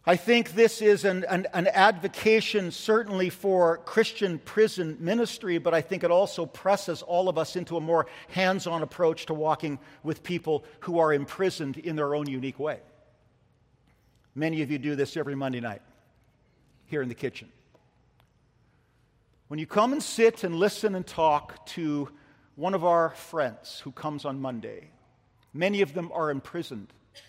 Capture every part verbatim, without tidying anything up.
I think this is an, an, an advocation certainly for Christian prison ministry, but I think it also presses all of us into a more hands-on approach to walking with people who are imprisoned in their own unique way. Many of you do this every Monday night here in the kitchen. When you come and sit and listen and talk to one of our friends who comes on Monday, many of them are imprisoned.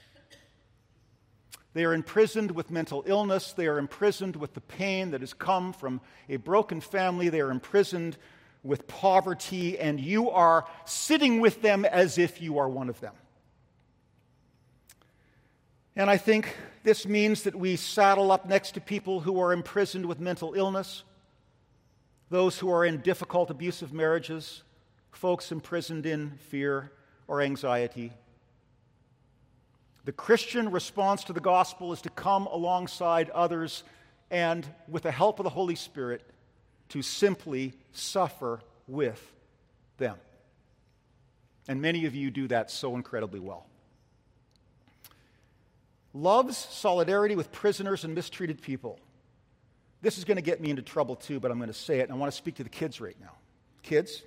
They are imprisoned with mental illness. They are imprisoned with the pain that has come from a broken family. They are imprisoned with poverty, and you are sitting with them as if you are one of them. And I think this means that we saddle up next to people who are imprisoned with mental illness, those who are in difficult, abusive marriages, folks imprisoned in fear or anxiety. The Christian response to the gospel is to come alongside others and, with the help of the Holy Spirit, to simply suffer with them. And many of you do that so incredibly well. Love's solidarity with prisoners and mistreated people. This is going to get me into trouble too, but I'm going to say it, and I want to speak to the kids right now. Kids,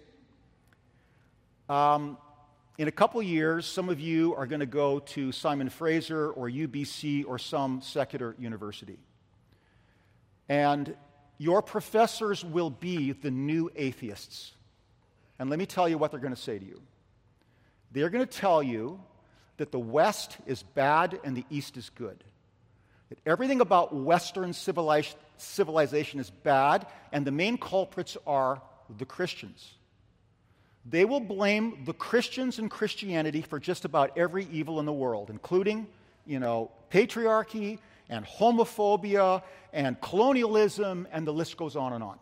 um, in a couple years, some of you are going to go to Simon Fraser or U B C or some secular university. And your professors will be the new atheists. And let me tell you what they're going to say to you. They're going to tell you that the West is bad and the East is good. That everything about Western civilization is bad, and the main culprits are the Christians. They will blame the Christians and Christianity for just about every evil in the world, including, you know, patriarchy and homophobia and colonialism, and the list goes on and on.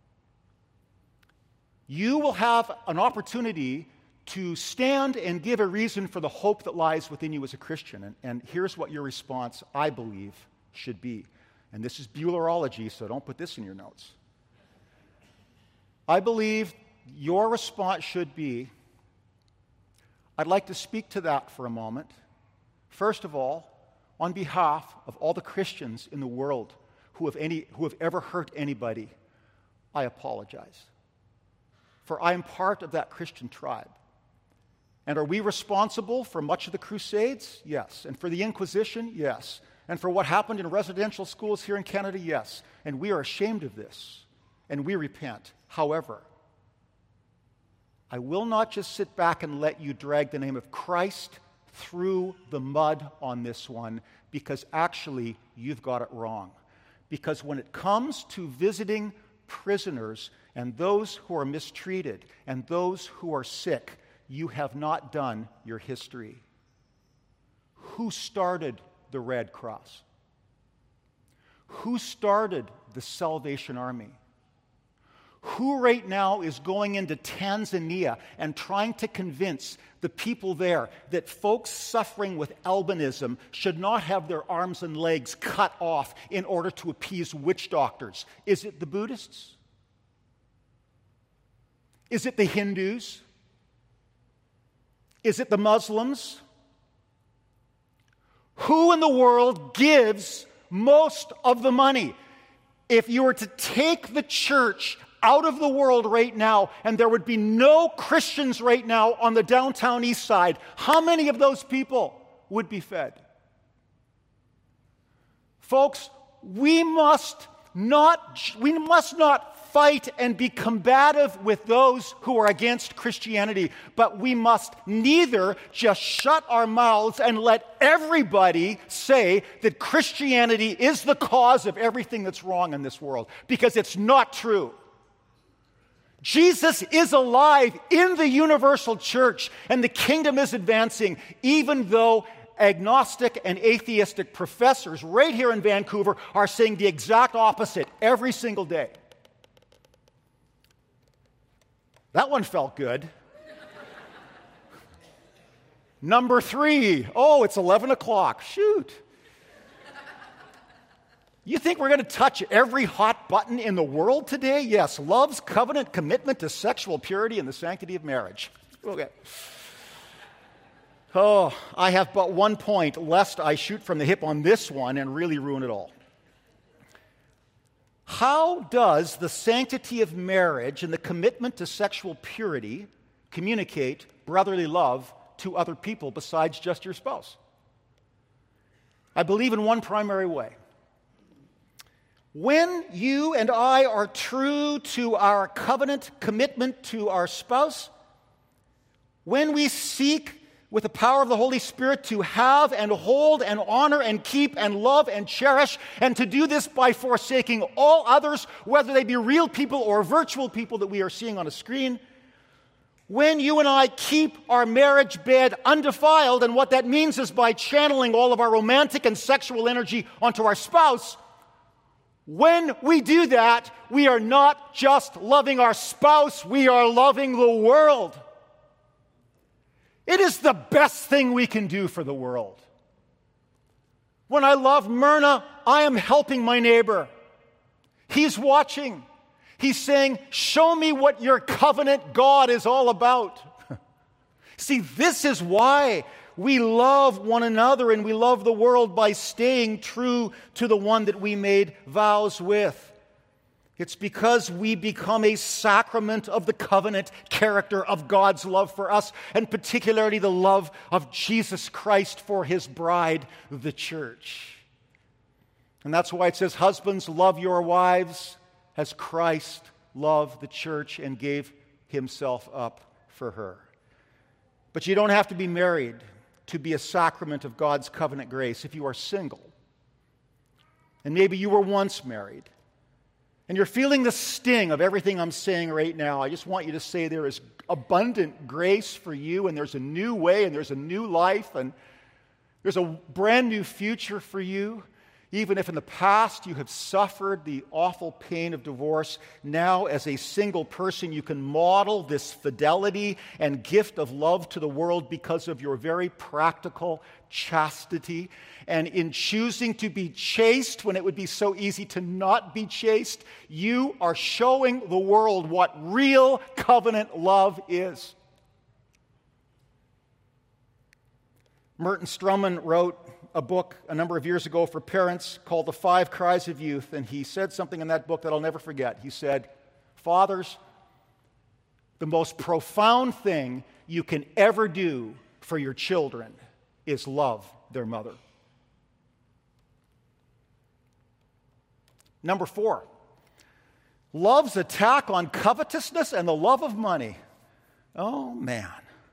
You will have an opportunity to stand and give a reason for the hope that lies within you as a Christian. And, and here's what your response, I believe, should be. And this is Buellerology, so don't put this in your notes. I believe your response should be, I'd like to speak to that for a moment. First of all, on behalf of all the Christians in the world who have, any, who have ever hurt anybody, I apologize. For I am part of that Christian tribe. And are we responsible for much of the Crusades? Yes. And for the Inquisition? Yes. And for what happened in residential schools here in Canada? Yes. And we are ashamed of this. And we repent. However, I will not just sit back and let you drag the name of Christ through the mud on this one, because actually you've got it wrong. Because when it comes to visiting prisoners and those who are mistreated and those who are sick, you have not done your history. Who started the Red Cross? Who started the Salvation Army? Who right now is going into Tanzania and trying to convince the people there that folks suffering with albinism should not have their arms and legs cut off in order to appease witch doctors? Is it the Buddhists? Is it the Hindus? Is it the Muslims? Who in the world gives most of the money? If you were to take the church out of the world right now, and there would be no Christians right now on the downtown east side, how many of those people would be fed? Folks, we must not, we must not fight and be combative with those who are against Christianity, but we must neither just shut our mouths and let everybody say that Christianity is the cause of everything that's wrong in this world, because it's not true. Jesus is alive in the universal church, and the kingdom is advancing, even though agnostic and atheistic professors right here in Vancouver are saying the exact opposite every single day. That one felt good. Number three. Oh, it's eleven o'clock. Shoot. You think we're going to touch every hot button in the world today? Yes. Love's covenant commitment to sexual purity and the sanctity of marriage. Okay. Oh, I have but one point, lest I shoot from the hip on this one and really ruin it all. How does the sanctity of marriage and the commitment to sexual purity communicate brotherly love to other people besides just your spouse? I believe in one primary way. When you and I are true to our covenant commitment to our spouse, when we seek with the power of the Holy Spirit to have and hold and honor and keep and love and cherish, and to do this by forsaking all others, whether they be real people or virtual people that we are seeing on a screen, when you and I keep our marriage bed undefiled, and what that means is by channeling all of our romantic and sexual energy onto our spouse, when we do that, we are not just loving our spouse, we are loving the world. It is the best thing we can do for the world. When I love Myrna, I am helping my neighbor. He's watching. He's saying, show me what your covenant God is all about. See, this is why we love one another and we love the world, by staying true to the one that we made vows with. It's because we become a sacrament of the covenant character of God's love for us, and particularly the love of Jesus Christ for his bride, the church. And that's why it says, husbands, love your wives as Christ loved the church and gave himself up for her. But you don't have to be married to be a sacrament of God's covenant grace. If you are single, and maybe you were once married, and you're feeling the sting of everything I'm saying right now, I just want you to say there is abundant grace for you, and there's a new way, and there's a new life, and there's a brand new future for you. Even if in the past you have suffered the awful pain of divorce, now as a single person you can model this fidelity and gift of love to the world because of your very practical chastity. And in choosing to be chaste when it would be so easy to not be chaste, you are showing the world what real covenant love is. Merton Strumman wrote a book a number of years ago for parents called The Five Cries of Youth, and he said something in that book that I'll never forget. He said, fathers, the most profound thing you can ever do for your children is love their mother. Number four, love's attack on covetousness and the love of money. Oh, man.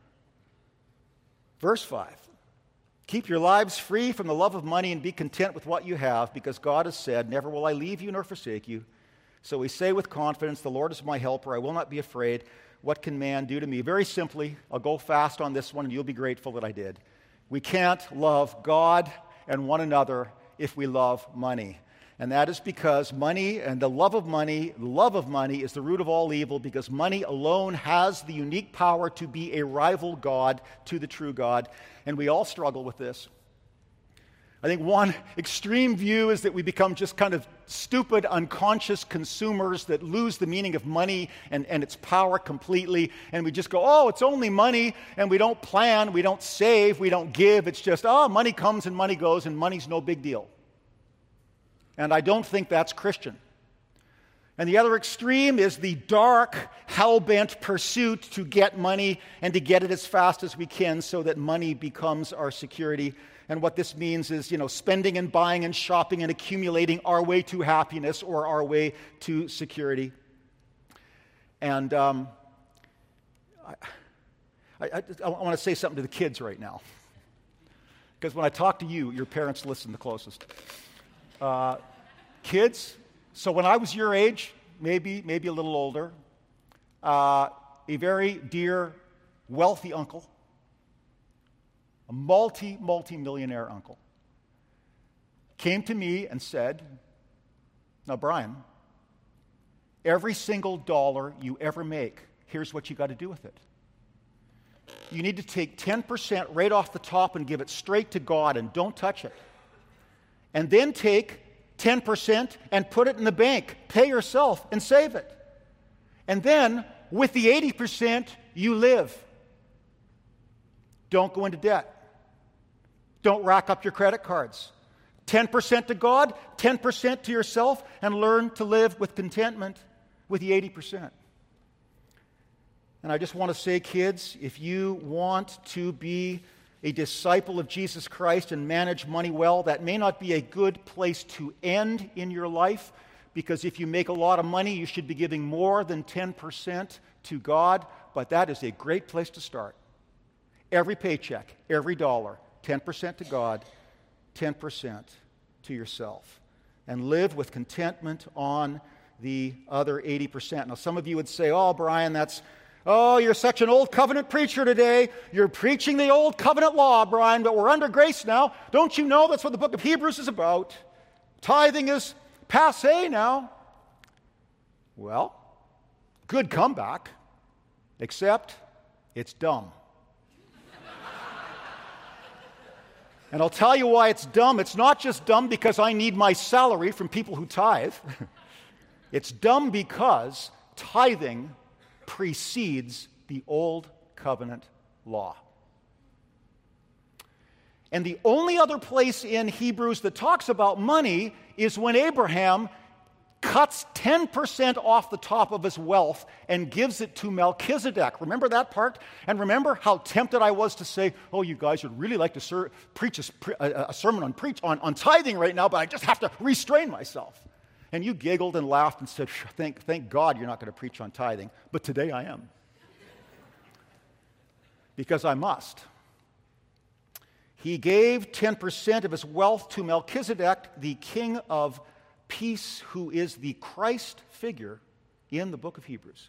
Verse five. Keep your lives free from the love of money and be content with what you have, because God has said, never will I leave you nor forsake you. So we say with confidence, the Lord is my helper. I will not be afraid. What can man do to me? Very simply, I'll go fast on this one and you'll be grateful that I did. We can't love God and one another if we love money. And that is because money and the love of money, the love of money is the root of all evil, because money alone has the unique power to be a rival God to the true God. And we all struggle with this. I think one extreme view is that we become just kind of stupid, unconscious consumers that lose the meaning of money and, and its power completely. And we just go, oh, it's only money. And we don't plan, we don't save, we don't give. It's just, oh, money comes and money goes and money's no big deal. And I don't think that's Christian. And the other extreme is the dark, hell-bent pursuit to get money and to get it as fast as we can so that money becomes our security. And what this means is, you know, spending and buying and shopping and accumulating our way to happiness or our way to security. And um, I, I, I want to say something to the kids right now. Because when I talk to you, your parents listen the closest. Uh, kids, so when I was your age, maybe maybe a little older, uh, a very dear, wealthy uncle, a multi, multi-millionaire uncle, came to me and said, now, Brian, every single dollar you ever make, here's what you got to do with it. You need to take ten percent right off the top and give it straight to God and don't touch it. And then take ten percent and put it in the bank. Pay yourself and save it. And then, with the eighty percent, you live. Don't go into debt. Don't rack up your credit cards. ten percent to God, ten percent to yourself, and learn to live with contentment with the eighty percent. And I just want to say, kids, if you want to be a disciple of Jesus Christ and manage money well, that may not be a good place to end in your life, because if you make a lot of money, you should be giving more than ten percent to God, but that is a great place to start. Every paycheck, every dollar, ten percent to God, ten percent to yourself. And live with contentment on the other eighty percent. Now, some of you would say, oh, Brian, that's, oh, you're such an old covenant preacher today. You're preaching the old covenant law, Brian, but we're under grace now. Don't you know that's what the book of Hebrews is about? Tithing is passé now. Well, good comeback, except it's dumb. And I'll tell you why it's dumb. It's not just dumb because I need my salary from people who tithe. It's dumb because tithing precedes the old covenant law. And the only other place in Hebrews that talks about money is when Abraham cuts ten percent off the top of his wealth and gives it to Melchizedek. Remember that part? And remember how tempted I was to say, oh, you guys would really like to ser- preach a, a, a sermon on, preach, on, on tithing right now, but I just have to restrain myself. And you giggled and laughed and said, thank, thank God you're not going to preach on tithing. But today I am. Because I must. He gave ten percent of his wealth to Melchizedek, the king of peace, who is the Christ figure in the book of Hebrews.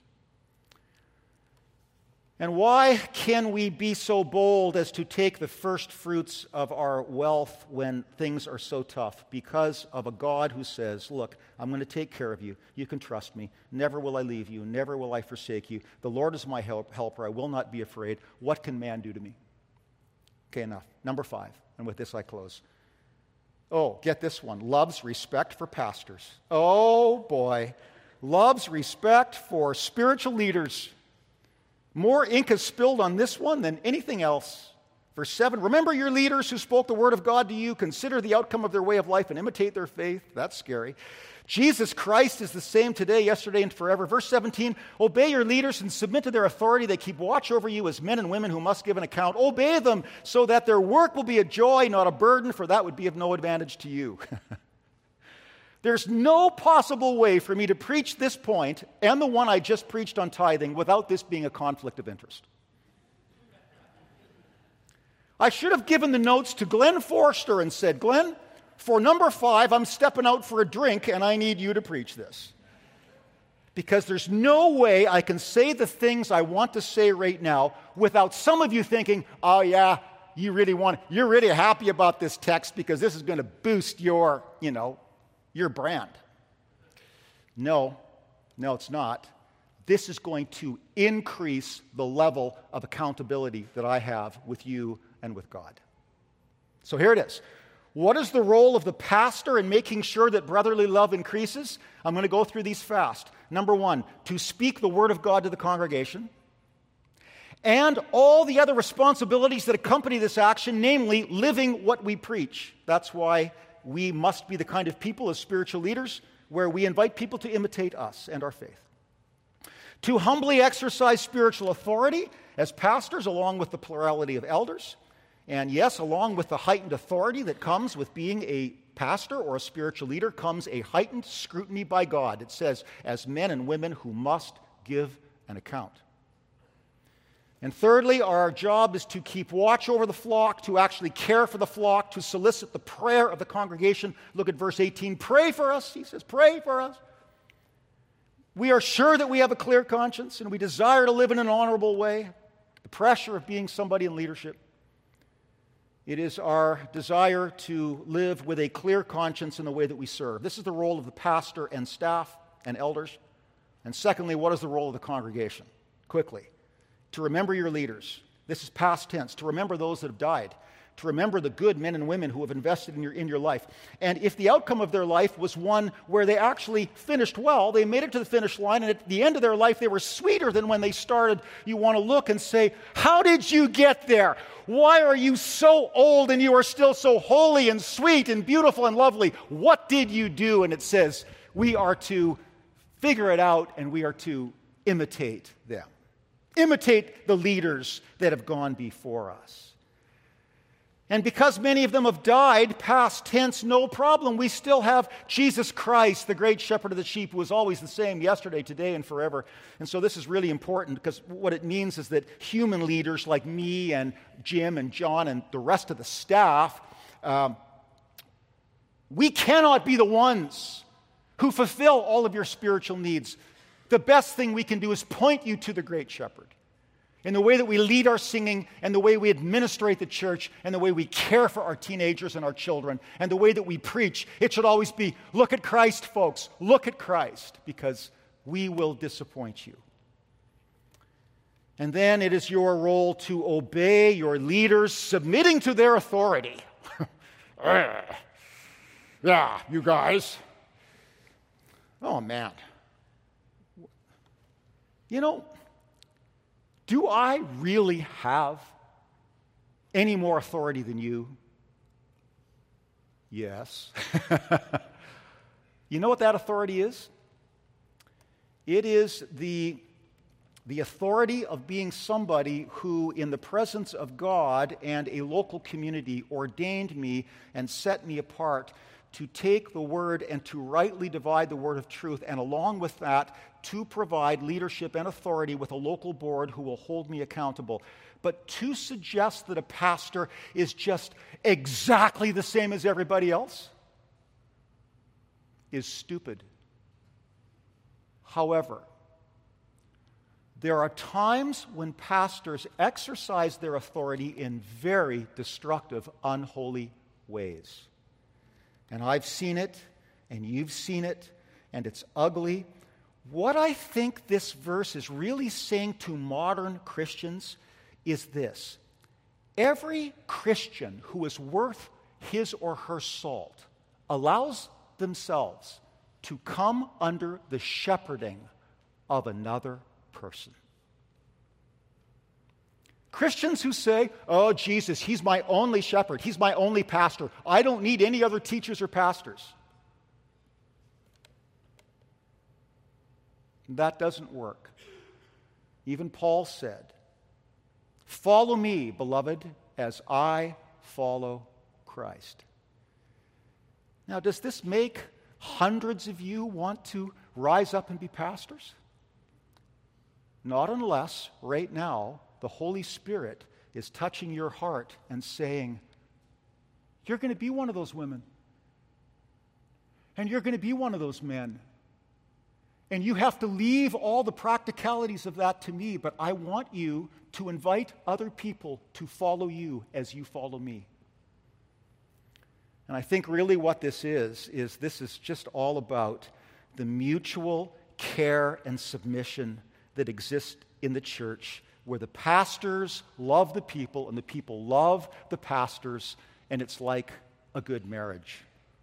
And why can we be so bold as to take the first fruits of our wealth when things are so tough? Because of a God who says, look, I'm going to take care of you. You can trust me. Never will I leave you. Never will I forsake you. The Lord is my help, helper. I will not be afraid. What can man do to me? Okay, enough. Number five. And with this I close. Oh, get this one. Loves respect for pastors. Oh, boy. Loves respect for spiritual leaders. More ink is spilled on this one than anything else. Verse seven, remember your leaders who spoke the word of God to you. Consider the outcome of their way of life and imitate their faith. That's scary. Jesus Christ is the same today, yesterday, and forever. Verse seventeen, obey your leaders and submit to their authority. They keep watch over you as men and women who must give an account. Obey them so that their work will be a joy, not a burden, for that would be of no advantage to you. There's no possible way for me to preach this point and the one I just preached on tithing without this being a conflict of interest. I should have given the notes to Glenn Forster and said, Glenn, for number five, I'm stepping out for a drink and I need you to preach this. Because there's no way I can say the things I want to say right now without some of you thinking, oh yeah, you really want, you're really happy about this text because this is going to boost your, you know, your brand. No, no, it's not. This is going to increase the level of accountability that I have with you and with God. So here it is. What is the role of the pastor in making sure that brotherly love increases? I'm going to go through these fast. Number one, to speak the word of God to the congregation, and all the other responsibilities that accompany this action, namely living what we preach. That's why we must be the kind of people as spiritual leaders where we invite people to imitate us and our faith. To humbly exercise spiritual authority as pastors, along with the plurality of elders. And yes, along with the heightened authority that comes with being a pastor or a spiritual leader comes a heightened scrutiny by God. It says, as men and women who must give an account. And thirdly, our job is to keep watch over the flock, to actually care for the flock, to solicit the prayer of the congregation. Look at verse eighteen. Pray for us, he says, pray for us. We are sure that we have a clear conscience and we desire to live in an honorable way. The pressure of being somebody in leadership. It is our desire to live with a clear conscience in the way that we serve. This is the role of the pastor and staff and elders. And secondly, what is the role of the congregation? Quickly. To remember your leaders. This is past tense. To remember those that have died. to remember the good men and women who have invested in your, in your life. And if the outcome of their life was one where they actually finished well, they made it to the finish line, and at the end of their life they were sweeter than when they started, you want to look and say, how did you get there? Why are you so old and you are still so holy and sweet and beautiful and lovely? What did you do? And it says we are to figure it out and we are to imitate them. Imitate the leaders that have gone before us. And because many of them have died, past tense, no problem. We still have Jesus Christ, the great shepherd of the sheep, who is always the same yesterday, today, and forever. And so this is really important because what it means is that human leaders like me and Jim and John and the rest of the staff, um, we cannot be the ones who fulfill all of your spiritual needs. The best thing we can do is point you to the great shepherd. In the way that we lead our singing, and the way we administrate the church, and the way we care for our teenagers and our children, and the way that we preach, it should always be, look at Christ, folks, look at Christ, because we will disappoint you. And then it is your role to obey your leaders, submitting to their authority. Yeah, you guys. Oh, man. You know, do I really have any more authority than you? Yes. You know what that authority is? It is the, the authority of being somebody who, in the presence of God and a local community, ordained me and set me apart to take the word and to rightly divide the word of truth, and along with that, to provide leadership and authority with a local board who will hold me accountable. But to suggest that a pastor is just exactly the same as everybody else is stupid. However, there are times when pastors exercise their authority in very destructive, unholy ways. And I've seen it, and you've seen it, and it's ugly. What I think this verse is really saying to modern Christians is this: every Christian who is worth his or her salt allows themselves to come under the shepherding of another person. Christians who say, oh, Jesus, he's my only shepherd, he's my only pastor, I don't need any other teachers or pastors. That doesn't work. Even Paul said, follow me, beloved, as I follow Christ. Now, does this make hundreds of you want to rise up and be pastors? Not unless, right now, the Holy Spirit is touching your heart and saying, you're going to be one of those women. And you're going to be one of those men. And you have to leave all the practicalities of that to me, but I want you to invite other people to follow you as you follow me. And I think really what this is, is this is just all about the mutual care and submission that exists in the church, where the pastors love the people and the people love the pastors, and it's like a good marriage.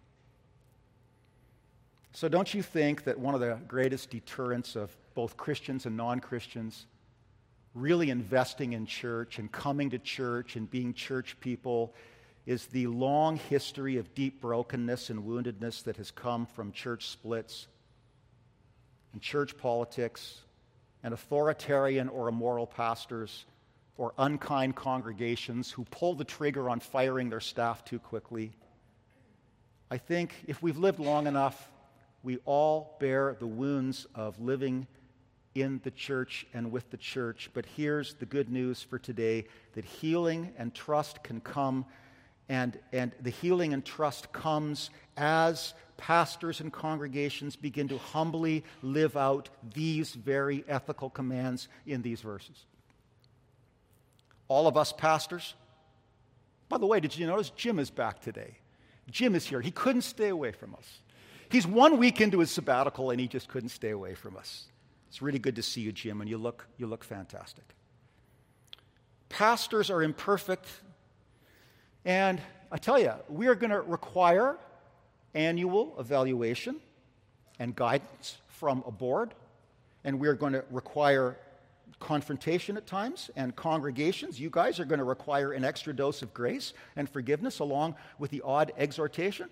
So don't you think that one of the greatest deterrents of both Christians and non-Christians really investing in church and coming to church and being church people is the long history of deep brokenness and woundedness that has come from church splits and church politics and authoritarian or immoral pastors or unkind congregations who pull the trigger on firing their staff too quickly? I think if we've lived long enough, we all bear the wounds of living in the church and with the church. But here's the good news for today, that healing and trust can come, and, and the healing and trust comes as pastors and congregations begin to humbly live out these very ethical commands in these verses. All of us pastors. By the way, did you notice Jim is back today? Jim is here. He couldn't stay away from us. He's one week into his sabbatical and he just couldn't stay away from us. It's really good to see you, Jim, and you look, you look fantastic. Pastors are imperfect. And I tell you, we are going to require annual evaluation and guidance from a board, and we are going to require confrontation at times, and congregations, you guys are going to require an extra dose of grace and forgiveness along with the odd exhortation.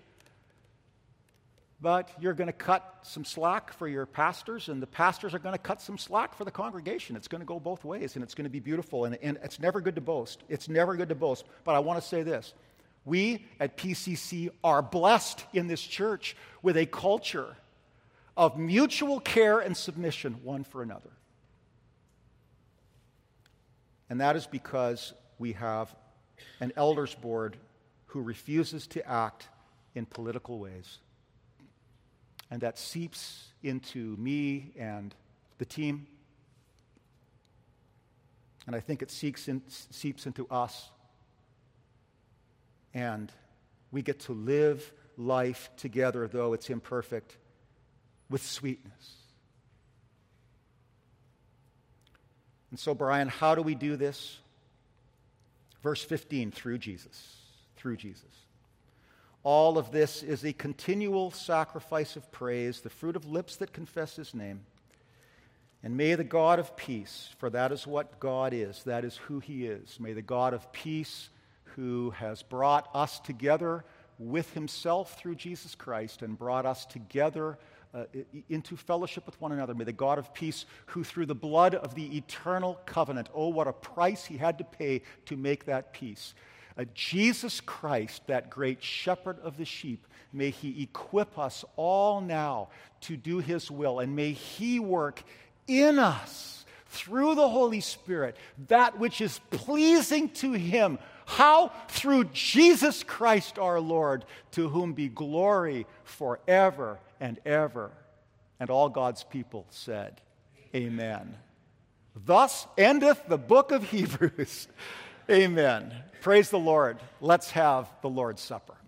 But you're going to cut some slack for your pastors, and the pastors are going to cut some slack for the congregation. It's going to go both ways, and it's going to be beautiful, and, and it's never good to boast. It's never good to boast. But I want to say this. We at P C C are blessed in this church with a culture of mutual care and submission one for another. And that is because we have an elders board who refuses to act in political ways. And that seeps into me and the team. And I think it seeps, in, seeps into us. And we get to live life together, though it's imperfect, with sweetness. And so, Brian, how do we do this? Verse fifteen, through Jesus. Through Jesus. All of this is a continual sacrifice of praise, the fruit of lips that confess his name. And may the God of peace, for that is what God is, that is who he is, may the God of peace, who has brought us together with himself through Jesus Christ and brought us together uh, into fellowship with one another, may the God of peace, who through the blood of the eternal covenant, oh, what a price he had to pay to make that peace, Uh, Jesus Christ, that great shepherd of the sheep, may he equip us all now to do his will, and may he work in us through the Holy Spirit that which is pleasing to him. How? Through Jesus Christ our Lord, to whom be glory forever and ever. And all God's people said, Amen. Thus endeth the book of Hebrews. Amen. Praise the Lord. Let's have the Lord's Supper.